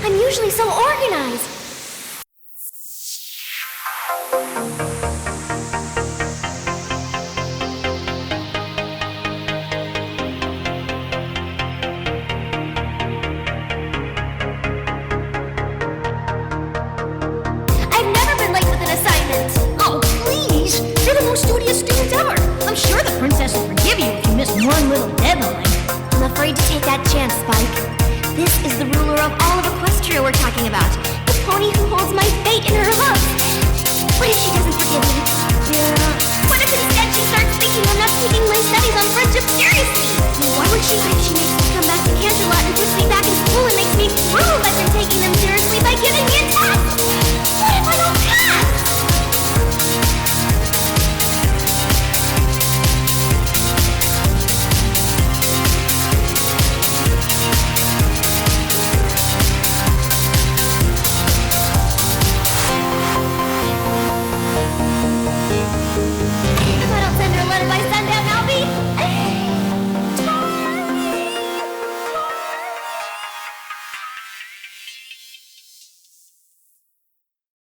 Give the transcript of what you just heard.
I'm usually so organized. I've never been late with an assignment. Oh, please! You're the most studious student ever. I'm sure the princess will forgive you if you miss one little deadline. I'm afraid to take that chance, Spike. This is the ruler of all of Equestria we're talking about. The pony who holds my fate in her hoof. What if she doesn't forgive me? What if instead she starts thinking I'm not taking my studies on friendship seriously? Why would she? What if she makes